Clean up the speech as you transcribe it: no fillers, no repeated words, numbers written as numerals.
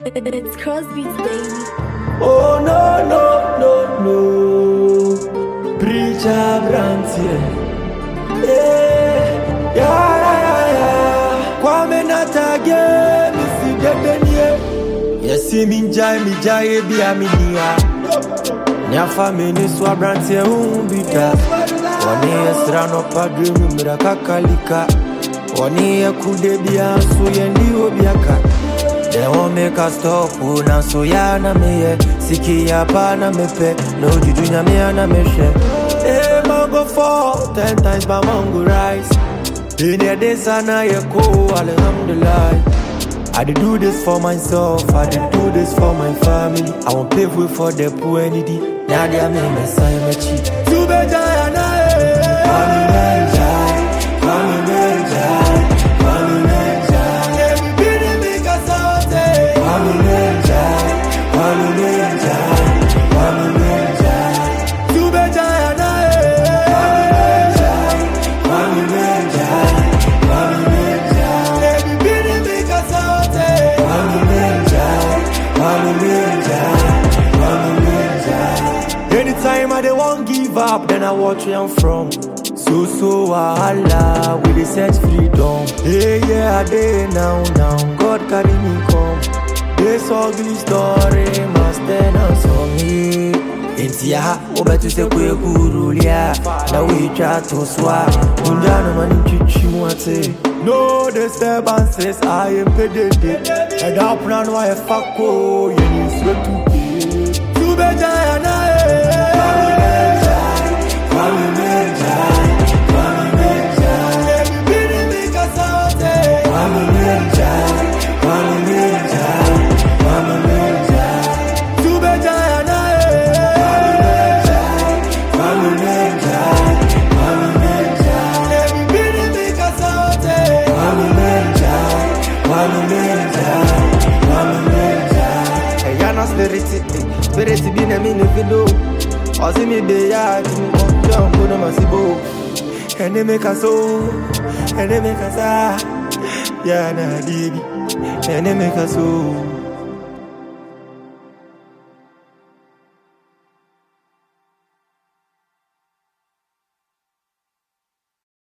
It's Crossbeats, baby. Oh no, no, no, no. Preacher Brantie. Yeah, yeah, yeah. Kwame Natage, Missy Debenye. Yes, me jai, be a minia. Nyafa mini swa Brantie, umbita. Wani esra no padre, mumira kakalika. Wani ekude bia, so yendi obiaka. They won't make us stop, now so ya na me Siki ya pa na me pe, no juju nya me na me she. Hey, mango fall, 10 times my mango rise. In your days na ye ko, alhamdulillah. I did do this for myself, I did do this for my family. I won't pave way for the poor and needy. Now they are me sign me cheat. Tu be jaya na eh. Mami menja, mami menja. Anytime I they won't give up, then I watch where I'm from. So wahala, we dey set freedom. Hey yeah, I dey now, God carry me come. This ugly story must stand us on me. Intia, obetu se kwe kurulia. Na we try to swap. Munjano mani chichi mwate. No disturbances, I am pedede. And I plan why I fuck oh, you need sweat to pay. Tu be jaya na Spirit be na me no video. O see me be ya, me come down go no masibo. And they make us so, and they make us ah, yeah na dibi, and they make us so.